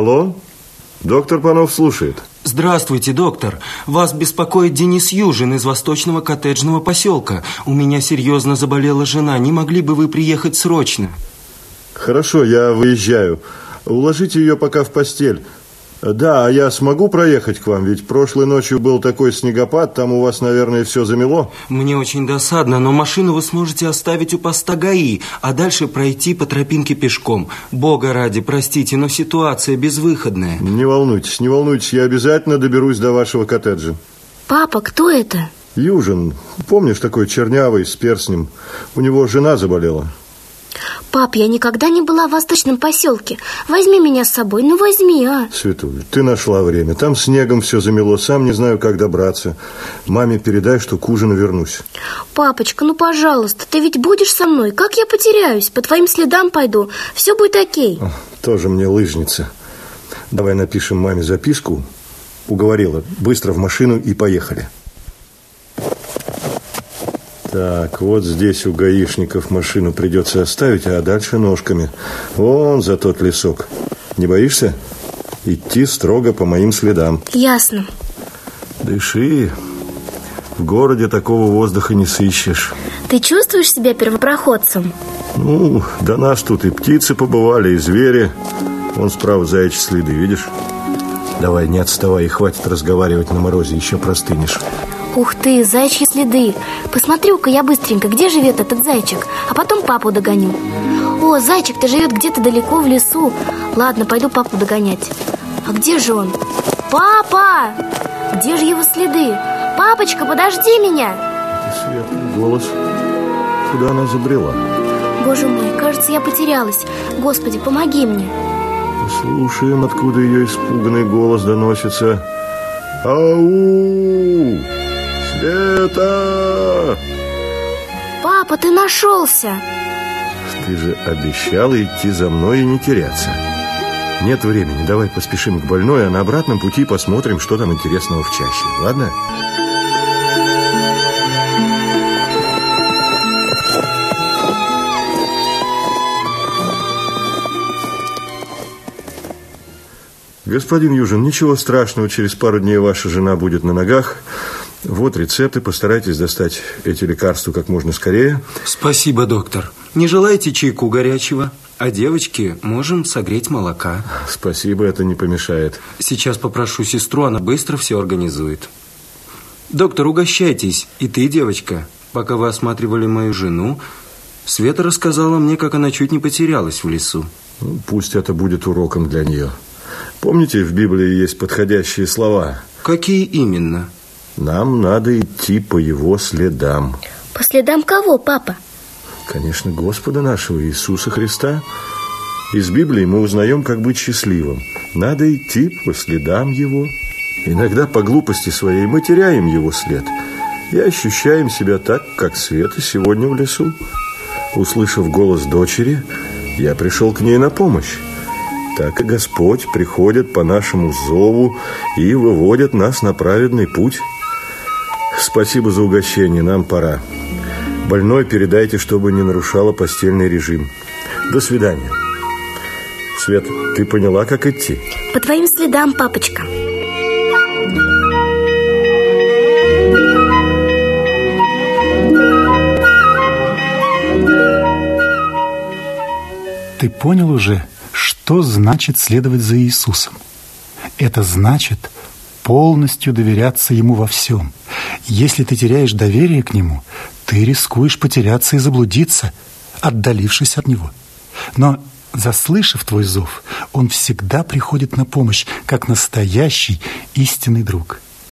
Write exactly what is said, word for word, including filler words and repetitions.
Алло? Доктор Панов слушает. Здравствуйте, доктор. Вас беспокоит Денис Южин из восточного коттеджного поселка. У меня серьезно заболела жена. Не могли бы вы приехать срочно? Хорошо, я выезжаю. Уложите ее пока в постель. Да, а я смогу проехать к вам? Ведь прошлой ночью был такой снегопад, там у вас, наверное, все замело. Мне очень досадно, но машину вы сможете оставить у поста ГАИ, а дальше пройти по тропинке пешком. Бога ради, простите, но ситуация безвыходная. Не волнуйтесь, не волнуйтесь, я обязательно доберусь до вашего коттеджа. Папа, кто это? Южин, помнишь, такой чернявый, с перстнем? У него жена заболела. Пап, я никогда не была в восточном поселке. Возьми меня с собой, ну возьми, а. Светуль, ты нашла время. Там снегом все замело, сам не знаю, как добраться. Маме передай, что к ужину вернусь. Папочка, ну пожалуйста, ты ведь будешь со мной? Как я потеряюсь? По твоим следам пойду. Все будет окей. О, тоже мне лыжница. Давай напишем маме записку. Уговорила. Быстро в машину и поехали. Так, вот здесь у гаишников машину придется оставить, а дальше ножками. Вон за тот лесок. Не боишься? Идти строго по моим следам. Ясно. Дыши. В городе такого воздуха не сыщешь. Ты чувствуешь себя первопроходцем? Ну, до нас тут и птицы побывали, и звери. Вон справа заячьи следы, видишь? Давай, не отставай, и хватит разговаривать на морозе, еще простынешь. Ух ты, заячьи следы. Посмотрю-ка я быстренько, где живет этот зайчик, а потом папу догоню. О, зайчик-то живет где-то далеко в лесу. Ладно, пойду папу догонять. А где же он? Папа! Где же его следы? Папочка, подожди меня! Светлый голос. Куда она забрела? Боже мой, кажется, я потерялась. Господи, помоги мне. Послушаем, откуда ее испуганный голос доносится. Ау! Света! Папа, ты нашелся! Ты же обещала идти за мной и не теряться. Нет времени, давай поспешим к больной, а на обратном пути посмотрим, что там интересного в чаще, ладно? Господин Южин, ничего страшного, через пару дней ваша жена будет на ногах. Вот рецепты, постарайтесь достать эти лекарства как можно скорее. Спасибо, доктор. Не желаете чайку горячего? А девочке можем согреть молока. Спасибо, это не помешает. Сейчас попрошу сестру, она быстро все организует. Доктор, угощайтесь. И ты, девочка, пока вы осматривали мою жену, Света рассказала мне, как она чуть не потерялась в лесу. Ну, пусть это будет уроком для нее. Помните, в Библии есть подходящие слова? Какие именно? Нам надо идти по его следам. По следам кого, папа? Конечно, Господа нашего Иисуса Христа. Из Библии мы узнаем, как быть счастливым. Надо идти по следам его. Иногда по глупости своей мы теряем его след и ощущаем себя так, как Света сегодня в лесу. Услышав голос дочери, я пришел к ней на помощь. Так и Господь приходит по нашему зову и выводит нас на праведный путь. Спасибо за угощение, нам пора. Больной передайте, чтобы не нарушала постельный режим. До свидания. Свет, ты поняла, как идти? По твоим следам, папочка. Ты понял уже, что значит следовать за Иисусом? Это значит полностью доверяться Ему во всем. Если ты теряешь доверие к Нему, ты рискуешь потеряться и заблудиться, отдалившись от Него. Но, заслышав твой зов, Он всегда приходит на помощь, как настоящий истинный друг.